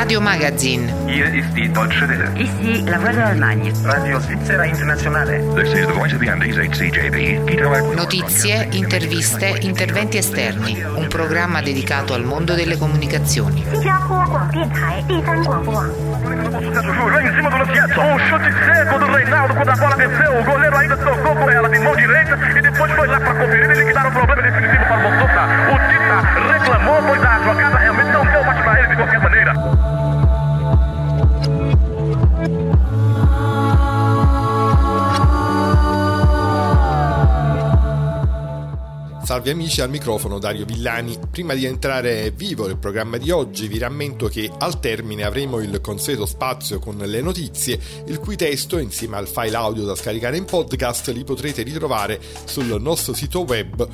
Radio Magazine. Hier ist die Deutsche Welle. Ici la Voix de l'Allemagne. Radio Svizzera Internazionale. This is the voice of the Andes, HCJB. Notizie, interviste, interventi esterni. Un programma dedicato al mondo delle comunicazioni. Lá em cima do Luciano, um chute seco do Reinaldo quando a bola desceu, o goleiro ainda tocou com ela de mão direita e depois foi lá para conferir e liquidar o problema definitivo para o Montosa. O Tita reclamou, pois a jogada realmente não deu mais para ele de qualquer maneira. Salve amici, al microfono Dario Villani. Prima di entrare vivo nel programma di oggi vi rammento che al termine avremo il consueto spazio con le notizie, il cui testo insieme al file audio da scaricare in podcast li potrete ritrovare sul nostro sito web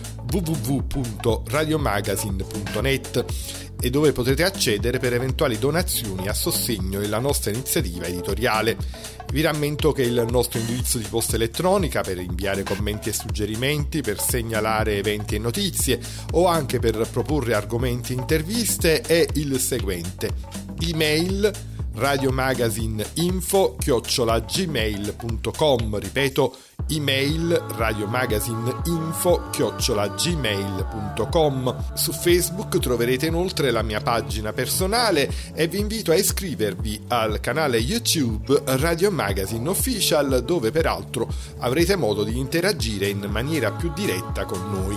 www.radiomagazine.net e dove potrete accedere per eventuali donazioni a sostegno della nostra iniziativa editoriale. Vi rammento che il nostro indirizzo di posta elettronica per inviare commenti e suggerimenti, per segnalare eventi e notizie o anche per proporre argomenti e interviste è il seguente: email radiomagazineinfo@gmail.com. Ripeto, email radiomagazineinfo@gmail.com. Su Facebook troverete inoltre la mia pagina personale e vi invito a iscrivervi al canale YouTube Radio Magazine Official, dove peraltro avrete modo di interagire in maniera più diretta con noi.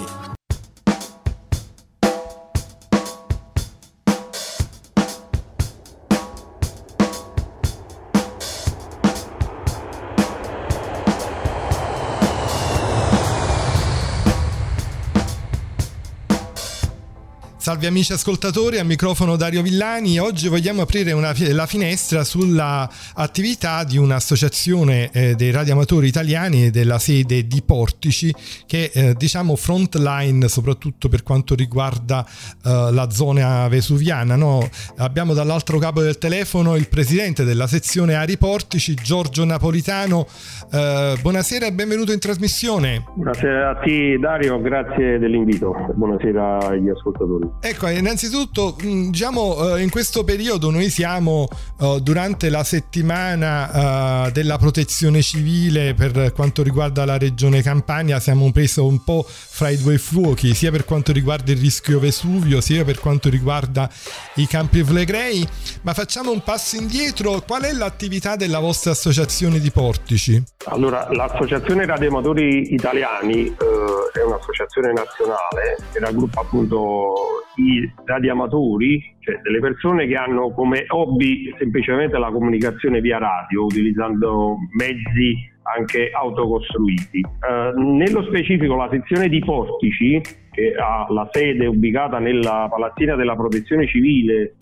Salve amici ascoltatori, al microfono Dario Villani. Oggi vogliamo aprire la finestra sulla attività di un'associazione dei radioamatori italiani della sede di Portici, che è frontline soprattutto per quanto riguarda la zona vesuviana, no? Abbiamo dall'altro capo del telefono il presidente della sezione Ari Portici, Giorgio Napolitano. Buonasera e benvenuto in trasmissione. Buonasera a te Dario, grazie dell'invito. Buonasera agli ascoltatori. Ecco, innanzitutto in questo periodo noi siamo durante la settimana della protezione civile per quanto riguarda la regione Campania. Siamo presi un po' fra i due fuochi, sia per quanto riguarda il rischio Vesuvio sia per quanto riguarda i Campi Flegrei, ma facciamo un passo indietro. Qual è l'attività della vostra associazione di Portici? Allora, l'Associazione Radioamatori Italiani è un'associazione nazionale che raggruppa appunto i radioamatori, cioè delle persone che hanno come hobby semplicemente la comunicazione via radio utilizzando mezzi anche autocostruiti. Nello specifico la sezione di Portici, che ha la sede ubicata nella palazzina della protezione civile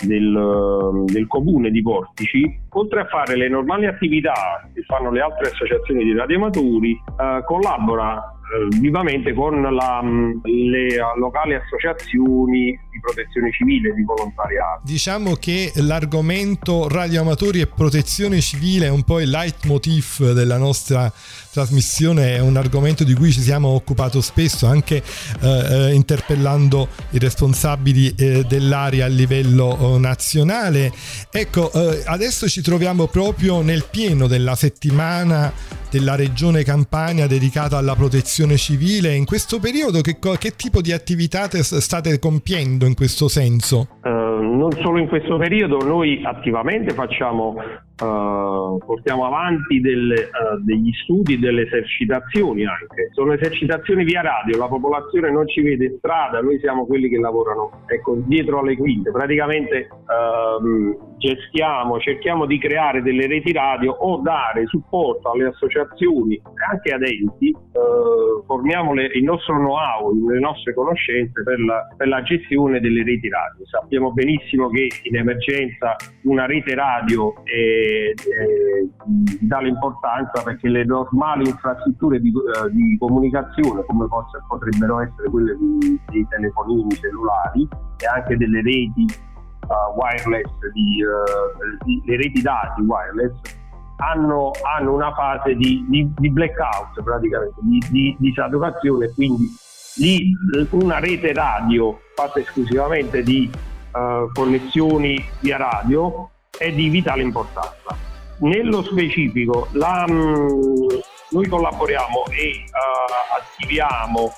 del comune di Portici, oltre a fare le normali attività che fanno le altre associazioni di radioamatori, collabora vivamente con le locali associazioni di protezione civile, di volontariato. Diciamo che l'argomento radioamatori e protezione civile è un po' il leitmotiv della nostra trasmissione, è un argomento di cui ci siamo occupato spesso, anche interpellando i responsabili dell'area a livello nazionale. Ecco, adesso ci troviamo proprio nel pieno della settimana della regione Campania dedicata alla protezione civile. In questo periodo che tipo di attività state compiendo in questo senso? Non solo in questo periodo, noi attivamente portiamo avanti degli studi, delle esercitazioni anche. Sono esercitazioni via radio, la popolazione non ci vede in strada, noi siamo quelli che lavorano dietro alle quinte. Praticamente cerchiamo di creare delle reti radio o dare supporto alle associazioni e anche ad enti, formiamo il nostro know-how, le nostre conoscenze per la gestione delle reti radio. Sappiamo benissimo che in emergenza una rete radio dà l'importanza, perché le normali infrastrutture di comunicazione, come potrebbero essere quelle dei telefonini cellulari e anche delle reti wireless, le reti dati wireless, hanno una fase di blackout, praticamente di saturazione, quindi una rete radio fatta esclusivamente di connessioni via radio è di vitale importanza. Nello specifico noi collaboriamo e attiviamo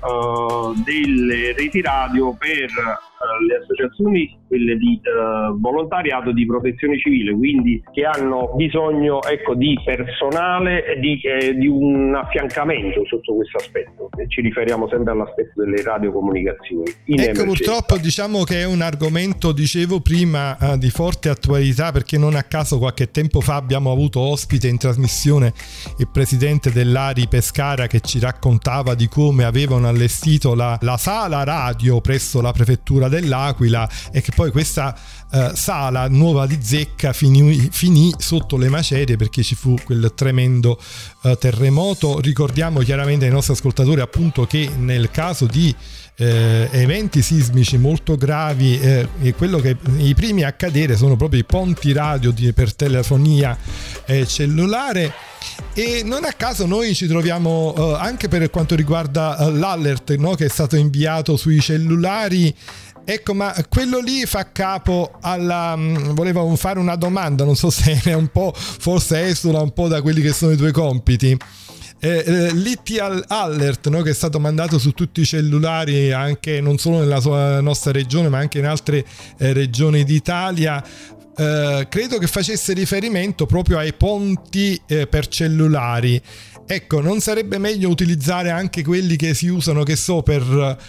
delle reti radio per le associazioni, quelle di volontariato di protezione civile, quindi che hanno bisogno di personale e di un affiancamento sotto questo aspetto. Ci riferiamo sempre all'aspetto delle radiocomunicazioni. Purtroppo diciamo che è un argomento, dicevo prima, di forte attualità, perché non a caso qualche tempo fa abbiamo avuto ospite in trasmissione il presidente dell'ARI Pescara, che ci raccontava di come avevano allestito la sala radio presso la prefettura dell'Aquila, e che poi questa sala nuova di zecca finì sotto le macerie perché ci fu quel tremendo terremoto. Ricordiamo chiaramente ai nostri ascoltatori appunto che nel caso di eventi sismici molto gravi quello che i primi a cadere sono proprio i ponti radio per telefonia cellulare. E non a caso noi ci troviamo anche per quanto riguarda l'alert, no, che è stato inviato sui cellulari. Ecco, ma quello lì fa capo alla... volevo fare una domanda, non so se è un po', forse esula un po' da quelli che sono i tuoi compiti. L'IT Alert, no, che è stato mandato su tutti i cellulari, anche non solo nella nostra regione ma anche in altre regioni d'Italia, credo che facesse riferimento proprio ai ponti per cellulari. Ecco, non sarebbe meglio utilizzare anche quelli che si usano, che so, per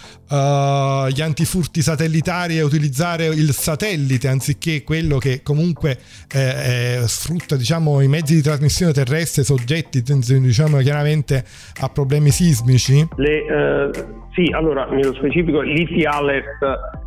gli antifurti satellitari, e utilizzare il satellite anziché quello che comunque sfrutta, diciamo, i mezzi di trasmissione terrestre soggetti, diciamo, chiaramente a problemi sismici? Sì, allora nello specifico l'IT Alert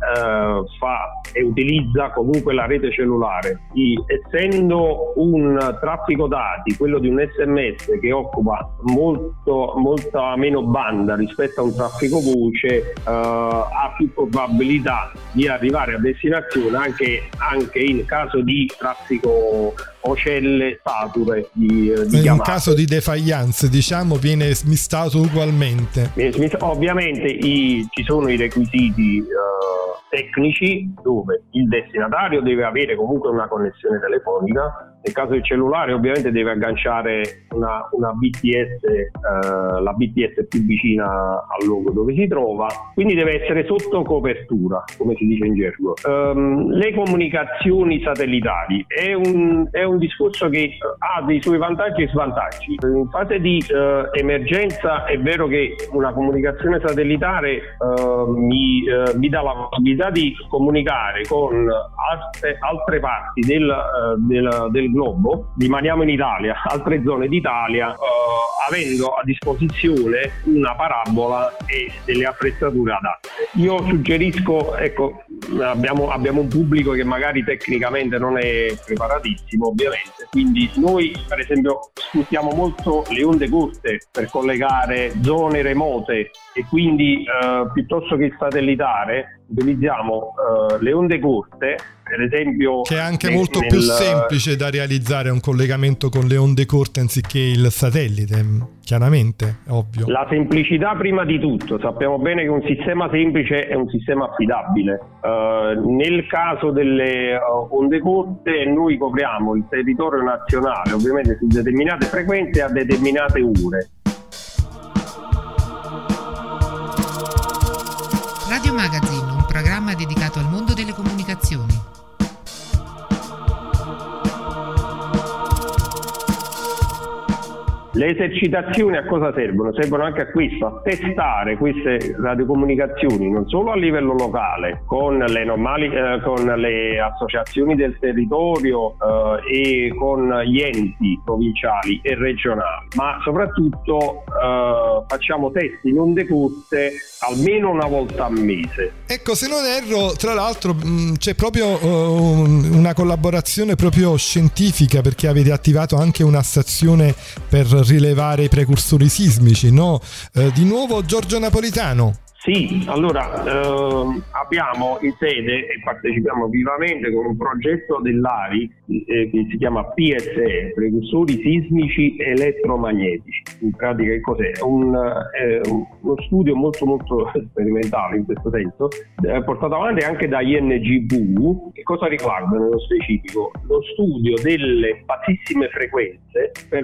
fa e utilizza comunque la rete cellulare. Essendo un traffico dati, quello di un SMS, che occupa molta meno banda rispetto a un traffico voce, ha più probabilità di arrivare a destinazione anche in caso di traffico o celle sature di in chiamate. Caso di defaillance, diciamo, viene smistato ugualmente. Ovviamente ci sono i requisiti tecnici, dove il destinatario deve avere comunque una connessione telefonica. Nel caso del cellulare ovviamente deve agganciare una BTS, la BTS più vicina al luogo dove si trova, quindi deve essere sotto copertura, come si dice in gergo. Le comunicazioni satellitari è un discorso che ha dei suoi vantaggi e svantaggi. In fase di emergenza è vero che una comunicazione satellitare mi dà la possibilità di comunicare con altre parti del globo. Rimaniamo in Italia, altre zone d'Italia, avendo a disposizione una parabola e delle attrezzature adatte. Io suggerisco, ecco, abbiamo un pubblico che magari tecnicamente non è preparatissimo, ovviamente, quindi noi per esempio sfruttiamo molto le onde corte per collegare zone remote, e quindi piuttosto che il satellitare utilizziamo le onde corte, per esempio, che è anche molto più semplice da realizzare un collegamento con le onde corte anziché il satellite, chiaramente, ovvio. La semplicità prima di tutto. Sappiamo bene che un sistema semplice è un sistema affidabile. Nel caso delle onde corte noi copriamo il territorio nazionale, ovviamente su determinate frequenze a determinate ore. Radio Magazine, un programma dedicato al mondo delle comunicazioni. Le esercitazioni a cosa servono? Servono anche a questo, a testare queste radiocomunicazioni non solo a livello locale con le normali con le associazioni del territorio e con gli enti provinciali e regionali, ma soprattutto facciamo test in onde corte almeno una volta al mese. Ecco, se non erro, tra l'altro c'è proprio una collaborazione proprio scientifica, perché avete attivato anche una stazione per rilevare i precursori sismici, no? Di nuovo Giorgio Napolitano. Sì, allora abbiamo in sede e partecipiamo vivamente con un progetto dell'ARI che si chiama PSE, precursori sismici elettromagnetici. In pratica che cos'è? Uno studio molto molto sperimentale in questo senso, portato avanti anche da INGV. Che cosa riguarda nello specifico? Lo studio delle bassissime frequenze per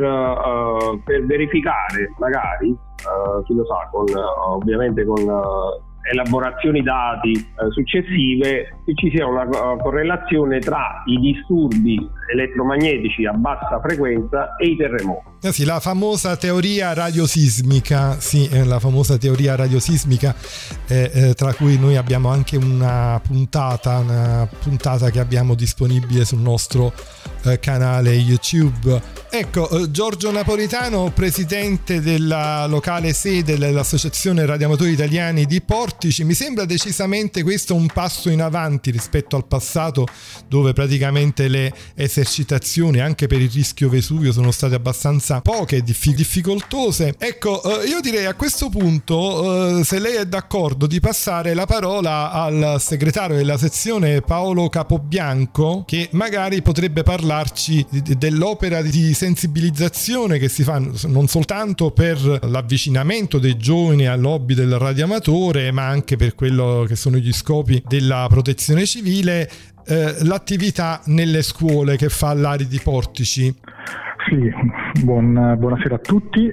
verificare magari chi lo sa, ovviamente con elaborazioni dati successive, che ci sia una correlazione tra i disturbi elettromagnetici a bassa frequenza e i terremoti. Sì, la famosa teoria radiosismica, la famosa teoria radiosismica, tra cui noi abbiamo anche una puntata che abbiamo disponibile sul nostro canale YouTube. Ecco, Giorgio Napolitano, presidente della locale sede dell'Associazione Radioamatori Italiani di Portici, mi sembra decisamente questo un passo in avanti rispetto al passato, dove praticamente le esercitazioni anche per il rischio Vesuvio sono state abbastanza poche e difficoltose. Ecco, io direi a questo punto, se lei è d'accordo, di passare la parola al segretario della sezione Paolo Capobianco, che magari potrebbe parlarci dell'opera di sensibilizzazione che si fa non soltanto per l'avvicinamento dei giovani all'hobby del radioamatore, ma anche per quello che sono gli scopi della protezione civile, l'attività nelle scuole che fa l'ARI di Portici. Sì, buonasera a tutti.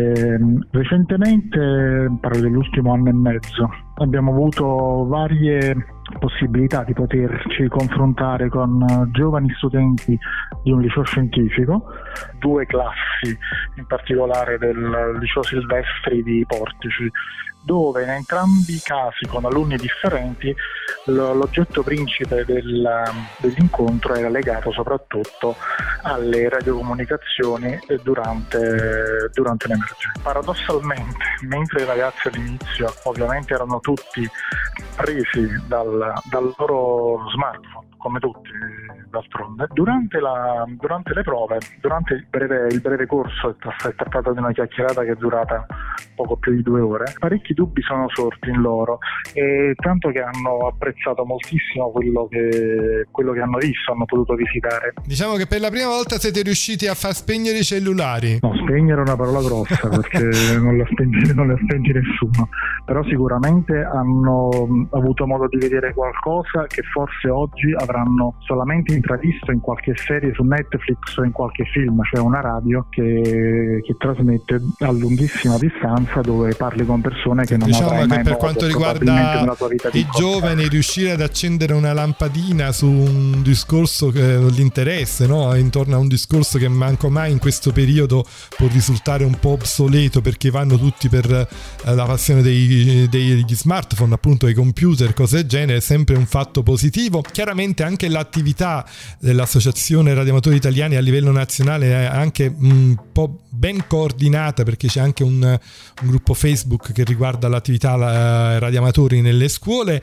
Recentemente, parlo dell'ultimo anno e mezzo, abbiamo avuto varie possibilità di poterci confrontare con giovani studenti di un liceo scientifico, 2 classi in particolare del liceo Silvestri di Portici, dove in entrambi i casi con alunni differenti l'oggetto principe dell'incontro era legato soprattutto alle radiocomunicazioni durante l'emergenza. Paradossalmente, mentre i ragazzi all'inizio ovviamente erano tutti presi dal loro smartphone, come tutti d'altronde, durante le prove, durante il breve corso, è trattata di una chiacchierata che è durata poco più di 2 ore, parecchi dubbi sono sorti in loro, e tanto che hanno apprezzato moltissimo quello che hanno visto, hanno potuto visitare. Diciamo che per la prima volta siete riusciti a far spegnere i cellulari. No, spegnere è una parola grossa perché non la spegni nessuno, però sicuramente hanno avuto modo di vedere qualcosa che forse oggi avranno solamente intravisto in qualche serie su Netflix o in qualche film, cioè una radio che trasmette a lunghissima distanza, dove parli con persone che non avrai mai per modo, quanto riguarda i giovani, riuscire ad accendere una lampadina su un discorso che l'interesse, no? Intorno a un discorso che manco mai in questo periodo può risultare un po' obsoleto, perché vanno tutti per la passione degli smartphone, appunto dei computer, cose del genere, è sempre un fatto positivo. Chiaramente anche l'attività dell'Associazione Radioamatori Italiani a livello nazionale è anche un po' ben coordinata, perché c'è anche un gruppo Facebook che riguarda l'attività radioamatori nelle scuole.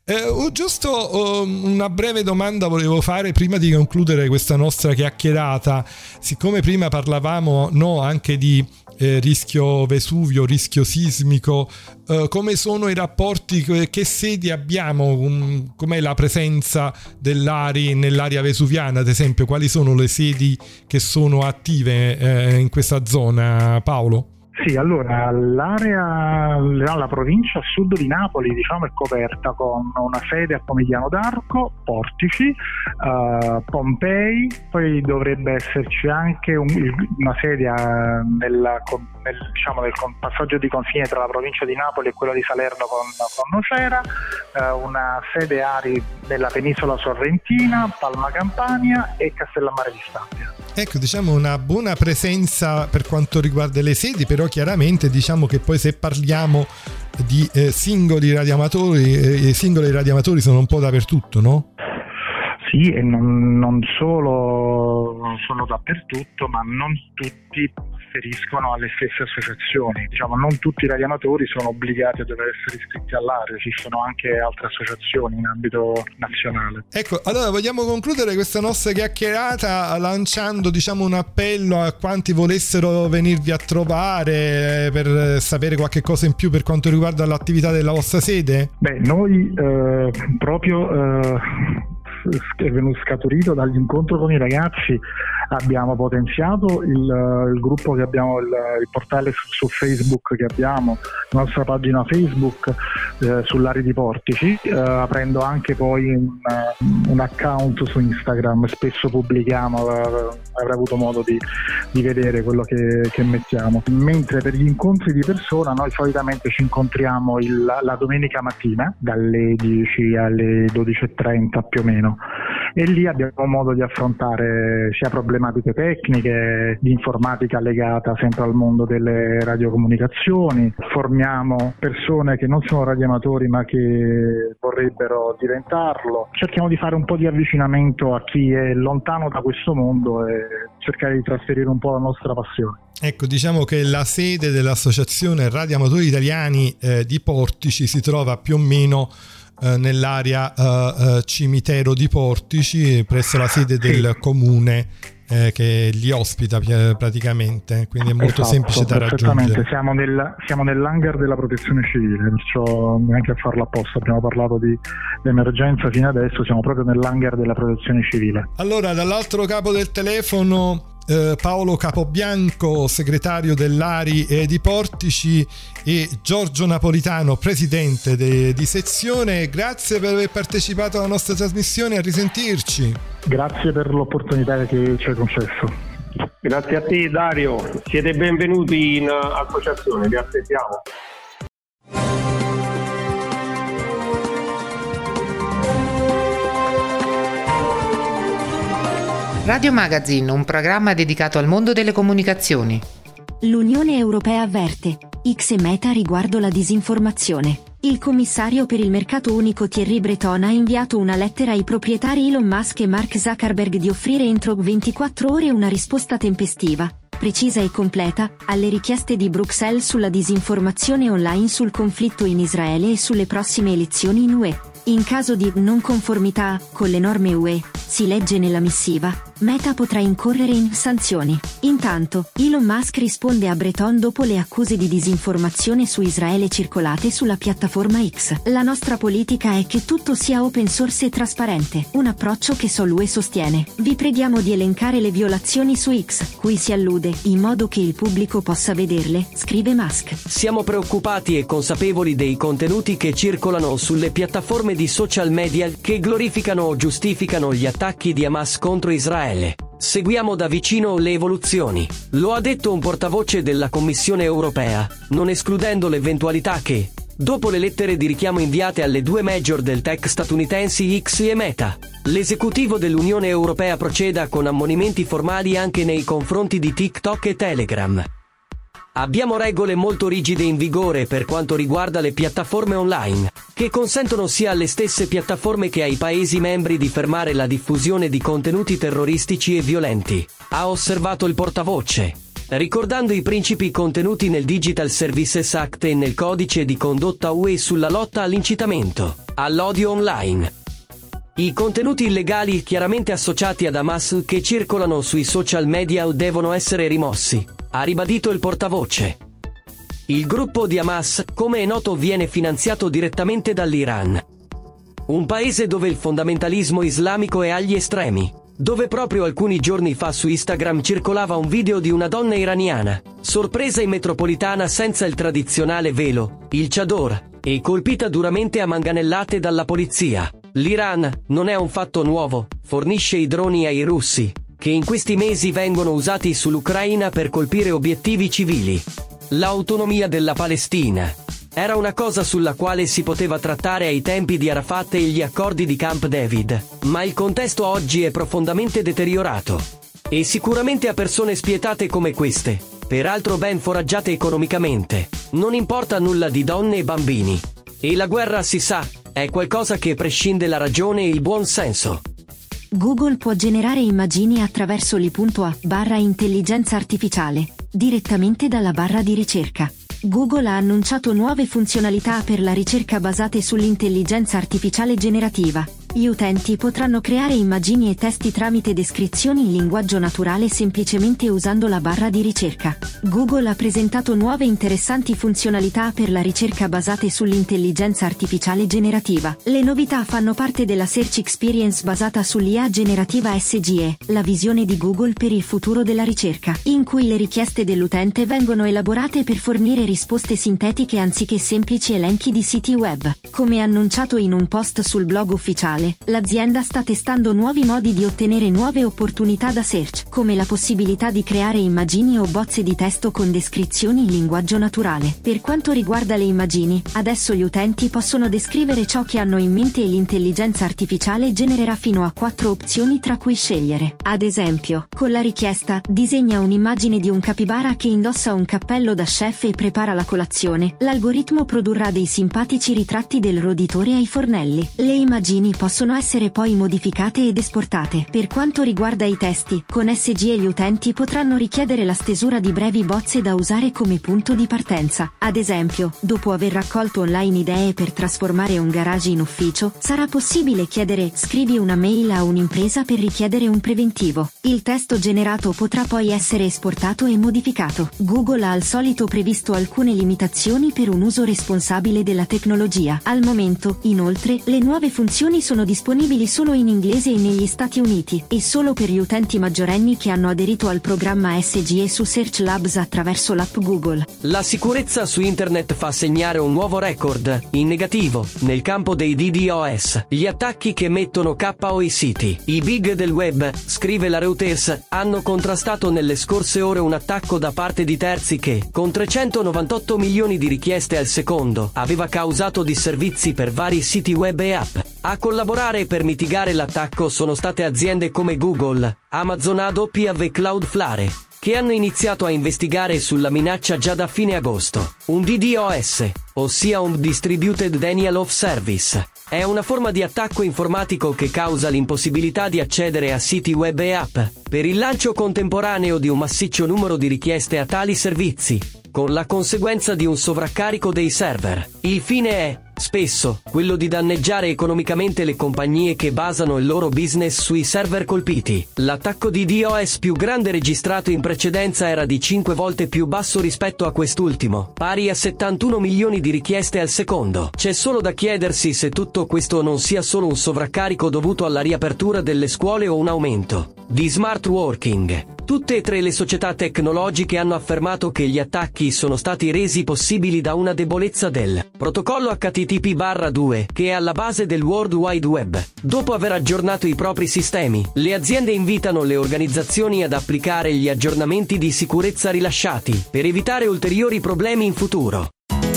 Giusto una breve domanda volevo fare prima di concludere questa nostra chiacchierata, siccome prima parlavamo anche di rischio Vesuvio, rischio sismico, come sono i rapporti, che sedi abbiamo, com'è la presenza dell'ARI nell'area vesuviana, ad esempio, quali sono le sedi che sono attive in questa zona, Paolo? Sì, allora la provincia a sud di Napoli, diciamo, è coperta con una sede a Pomigliano d'Arco, Portici, Pompei, poi dovrebbe esserci anche una sede nel passaggio di confine tra la provincia di Napoli e quella di Salerno con Nocera, una sede ARI nella penisola sorrentina, Palma Campania e Castellammare di Stabia. Ecco, diciamo una buona presenza per quanto riguarda le sedi, però chiaramente diciamo che poi se parliamo di singoli radioamatori sono un po' dappertutto, no? Sì, e non solo sono dappertutto, ma non tutti afferiscono alle stesse associazioni. Diciamo, non tutti i radioamatori sono obbligati a dover essere iscritti all'area, esistono anche altre associazioni in ambito nazionale. Ecco, allora vogliamo concludere questa nostra chiacchierata lanciando, diciamo, un appello a quanti volessero venirvi a trovare per sapere qualche cosa in più per quanto riguarda l'attività della vostra sede? Beh, noi è venuto scaturito dall'incontro con i ragazzi, abbiamo potenziato il gruppo che abbiamo, il portale su Facebook che abbiamo, la nostra pagina Facebook sull'Ari di Portici, aprendo anche poi un account su Instagram. Spesso pubblichiamo, avrei avuto modo di vedere quello che mettiamo. Mentre per gli incontri di persona noi solitamente ci incontriamo la domenica mattina dalle 10 alle 12:30 più o meno, e lì abbiamo modo di affrontare sia problematiche tecniche, di informatica legata sempre al mondo delle radiocomunicazioni. Formiamo persone che non sono radioamatori ma che vorrebbero diventarlo. Cerchiamo di fare un po' di avvicinamento a chi è lontano da questo mondo e cercare di trasferire un po' la nostra passione. Ecco, diciamo che la sede dell'Associazione Radioamatori Italiani di Portici si trova più o meno nell'area cimitero di Portici, presso la sede del comune che li ospita praticamente, quindi è molto semplice da raggiungere. Siamo nell'hangar della protezione civile, perciò neanche a farlo apposta, abbiamo parlato di emergenza fino adesso, siamo proprio nell'hangar della protezione civile. Allora, dall'altro capo del telefono Paolo Capobianco, segretario dell'Ari di Portici, e Giorgio Napolitano, presidente di sezione. Grazie per aver partecipato alla nostra trasmissione, a risentirci. Grazie per l'opportunità che ci hai concesso. Grazie a te, Dario, siete benvenuti in associazione, vi aspettiamo. Radio Magazine, un programma dedicato al mondo delle comunicazioni. L'Unione Europea avverte: X e Meta riguardo la disinformazione. Il commissario per il mercato unico Thierry Breton ha inviato una lettera ai proprietari Elon Musk e Mark Zuckerberg di offrire entro 24 ore una risposta tempestiva, precisa e completa, alle richieste di Bruxelles sulla disinformazione online sul conflitto in Israele e sulle prossime elezioni in UE. In caso di non conformità con le norme UE, si legge nella missiva, Meta potrà incorrere in sanzioni. Intanto, Elon Musk risponde a Breton dopo le accuse di disinformazione su Israele circolate sulla piattaforma X. La nostra politica è che tutto sia open source e trasparente, un approccio che l'UE sostiene. Vi preghiamo di elencare le violazioni su X, cui si allude, in modo che il pubblico possa vederle, scrive Musk. Siamo preoccupati e consapevoli dei contenuti che circolano sulle piattaforme di social media che glorificano o giustificano gli attacchi di Hamas contro Israele. Seguiamo da vicino le evoluzioni. Lo ha detto un portavoce della Commissione europea, non escludendo l'eventualità che, dopo le lettere di richiamo inviate alle due major del tech statunitensi X e Meta, l'esecutivo dell'Unione Europea proceda con ammonimenti formali anche nei confronti di TikTok e Telegram. Abbiamo regole molto rigide in vigore per quanto riguarda le piattaforme online, che consentono sia alle stesse piattaforme che ai Paesi membri di fermare la diffusione di contenuti terroristici e violenti, ha osservato il portavoce, ricordando i principi contenuti nel Digital Services Act e nel codice di condotta UE sulla lotta all'incitamento all'odio online. I contenuti illegali chiaramente associati ad Hamas che circolano sui social media devono essere rimossi, ha ribadito il portavoce. Il gruppo di Hamas, come è noto, viene finanziato direttamente dall'Iran, un paese dove il fondamentalismo islamico è agli estremi, dove proprio alcuni giorni fa su Instagram circolava un video di una donna iraniana, sorpresa in metropolitana senza il tradizionale velo, il chador, e colpita duramente a manganellate dalla polizia. L'Iran non è un fatto nuovo, fornisce i droni ai russi, che in questi mesi vengono usati sull'Ucraina per colpire obiettivi civili. L'autonomia della Palestina era una cosa sulla quale si poteva trattare ai tempi di Arafat e gli accordi di Camp David, ma il contesto oggi è profondamente deteriorato. E sicuramente a persone spietate come queste, peraltro ben foraggiate economicamente, non importa nulla di donne e bambini. E la guerra, si sa, è qualcosa che prescinde la ragione e il buon senso. Google può generare immagini attraverso l'I.A/intelligenza artificiale, direttamente dalla barra di ricerca. Google ha annunciato nuove funzionalità per la ricerca basate sull'intelligenza artificiale generativa. Gli utenti potranno creare immagini e testi tramite descrizioni in linguaggio naturale semplicemente usando la barra di ricerca. Google ha presentato nuove interessanti funzionalità per la ricerca basate sull'intelligenza artificiale generativa. Le novità fanno parte della Search Experience basata sull'IA generativa SGE, la visione di Google per il futuro della ricerca, in cui le richieste dell'utente vengono elaborate per fornire risposte sintetiche anziché semplici elenchi di siti web. Come annunciato in un post sul blog ufficiale, l'azienda sta testando nuovi modi di ottenere nuove opportunità da search, come la possibilità di creare immagini o bozze di testo con descrizioni in linguaggio naturale. Per quanto riguarda le immagini, adesso gli utenti possono descrivere ciò che hanno in mente e l'intelligenza artificiale genererà fino a 4 opzioni tra cui scegliere. Ad esempio, con la richiesta "disegna un'immagine di un capibara che indossa un cappello da chef e prepara la colazione", l'algoritmo produrrà dei simpatici ritratti del roditore ai fornelli. Le immagini possono essere poi modificate ed esportate. Per quanto riguarda i testi, con SGE gli utenti potranno richiedere la stesura di brevi bozze da usare come punto di partenza. Ad esempio, dopo aver raccolto online idee per trasformare un garage in ufficio, sarà possibile chiedere "scrivi una mail a un'impresa per richiedere un preventivo". Il testo generato potrà poi essere esportato e modificato. Google ha al solito previsto alcune limitazioni per un uso responsabile della tecnologia. Al momento, inoltre, le nuove funzioni sono disponibili solo in inglese e negli Stati Uniti, e solo per gli utenti maggiorenni che hanno aderito al programma SGE su Search Labs attraverso l'app Google. La sicurezza su internet fa segnare un nuovo record, in negativo, nel campo dei DDoS, gli attacchi che mettono KO i siti. I big del web, scrive la Reuters, hanno contrastato nelle scorse ore un attacco da parte di terzi che, con 398 milioni di richieste al secondo, aveva causato disservizi per vari siti web e app. A collaborare per mitigare l'attacco sono state aziende come Google, Amazon AWS e Cloudflare, che hanno iniziato a investigare sulla minaccia già da fine agosto. Un DDoS, ossia un Distributed Denial of Service, è una forma di attacco informatico che causa l'impossibilità di accedere a siti web e app, per il lancio contemporaneo di un massiccio numero di richieste a tali servizi, con la conseguenza di un sovraccarico dei server. Il fine è, spesso, quello di danneggiare economicamente le compagnie che basano il loro business sui server colpiti. L'attacco di DDoS più grande registrato in precedenza era di 5 volte più basso rispetto a quest'ultimo, pari a 71 milioni di richieste al secondo. C'è solo da chiedersi se tutto questo non sia solo un sovraccarico dovuto alla riapertura delle scuole o un aumento di smart working. Tutte e tre le società tecnologiche hanno affermato che gli attacchi sono stati resi possibili da una debolezza del protocollo HTTP/2, che è alla base del World Wide Web. Dopo aver aggiornato i propri sistemi, le aziende invitano le organizzazioni ad applicare gli aggiornamenti di sicurezza rilasciati, per evitare ulteriori problemi in futuro.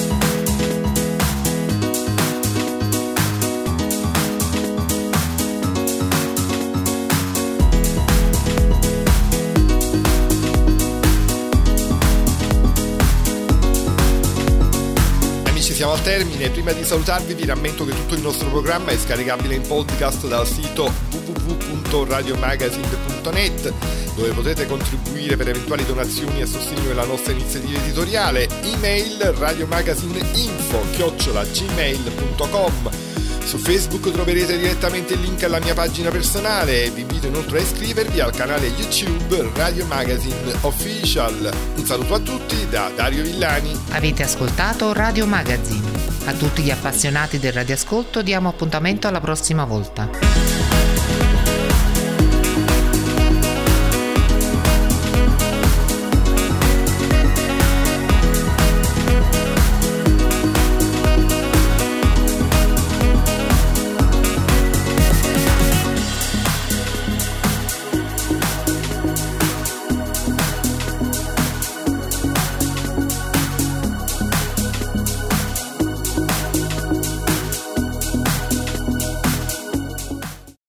Siamo al termine. Prima di salutarvi vi rammento che tutto il nostro programma è scaricabile in podcast dal sito www.radiomagazine.net, dove potete contribuire per eventuali donazioni a sostegno della nostra iniziativa editoriale. Email radiomagazine@gmail.com. Su Facebook troverete direttamente il link alla mia pagina personale e vi invito inoltre a iscrivervi al canale YouTube Radio Magazine Official. Un saluto a tutti da Dario Villani. Avete ascoltato Radio Magazine. A tutti gli appassionati del radioascolto diamo appuntamento alla prossima volta.